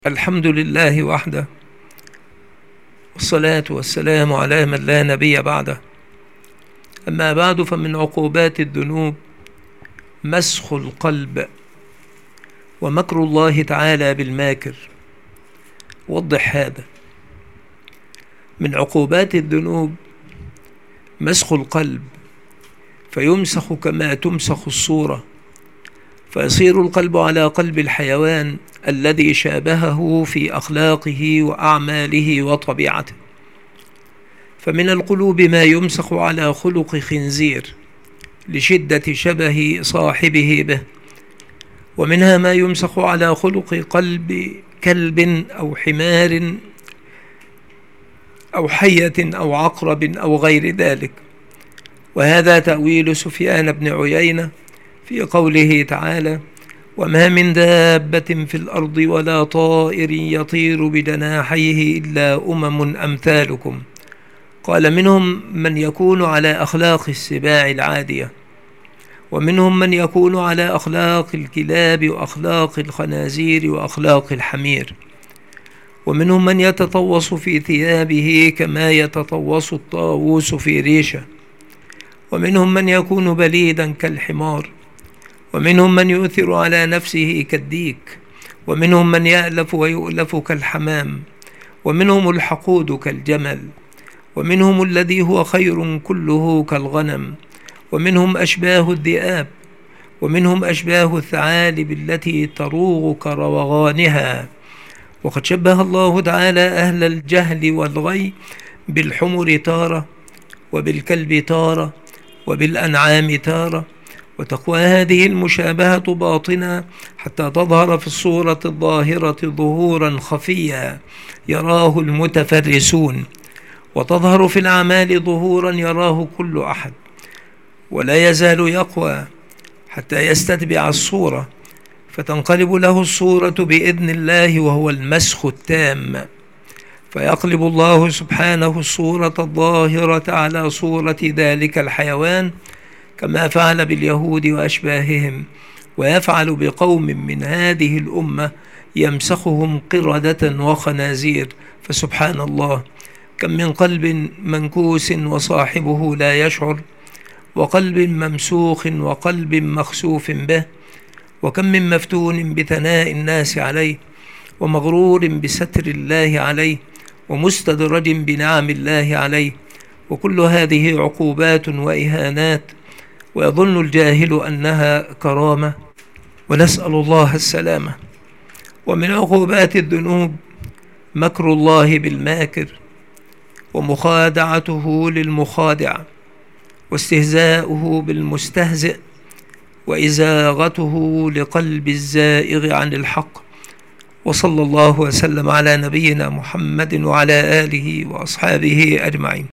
الحمد لله وحده، والصلاة والسلام على من لا نبي بعده. أما بعد، فمن عقوبات الذنوب مسخ القلب ومكر الله تعالى بالماكر. وضح هذا. من عقوبات الذنوب مسخ القلب، فيمسخ كما تمسخ الصورة، فيصير القلب على قلب الحيوان الذي شابهه في أخلاقه وأعماله وطبيعته. فمن القلوب ما يمسخ على خلق خنزير لشدة شبه صاحبه به، ومنها ما يمسخ على خلق قلب كلب أو حمار أو حية أو عقرب أو غير ذلك. وهذا تأويل سفيان بن عيينة في قوله تعالى: وما من دابة في الأرض ولا طائر يطير بجناحيه إلا أمم أمثالكم. قال: منهم من يكون على أخلاق السباع العادية، ومنهم من يكون على أخلاق الكلاب وأخلاق الخنازير وأخلاق الحمير، ومنهم من يتطوس في ثيابه كما يتطوس الطاووس في ريشه، ومنهم من يكون بليدا كالحمار، ومنهم من يؤثر على نفسه كالديك، ومنهم من يألف ويؤلف كالحمام، ومنهم الحقود كالجمل، ومنهم الذي هو خير كله كالغنم، ومنهم أشباه الذئاب، ومنهم أشباه الثعالب التي تروغ كروغانها. وقد شبه الله تعالى أهل الجهل والغي بالحمر تارة، وبالكلب تارة، وبالأنعام تارة. وتقوى هذه المشابهة باطنة حتى تظهر في الصورة الظاهرة ظهورا خفيا يراه المتفرسون، وتظهر في الأعمال ظهورا يراه كل أحد، ولا يزال يقوى حتى يستتبع الصورة، فتنقلب له الصورة بإذن الله، وهو المسخ التام. فيقلب الله سبحانه الصورة الظاهرة على صورة ذلك الحيوان، كما فعل باليهود وأشباههم، ويفعل بقوم من هذه الأمة يمسخهم قردة وخنازير. فسبحان الله، كم من قلب منكوس وصاحبه لا يشعر، وقلب ممسوخ وقلب مخسوف به، وكم من مفتون بثناء الناس عليه، ومغرور بستر الله عليه، ومستدرج بنعم الله عليه. وكل هذه عقوبات وإهانات، ويظن الجاهل أنها كرامة، ونسأل الله السلامة. ومن عقوبات الذنوب مكر الله بالماكر، ومخادعته للمخادع، واستهزاؤه بالمستهزئ، وإزاغته لقلب الزائغ عن الحق. وصلى الله وسلم على نبينا محمد وعلى آله وأصحابه أجمعين.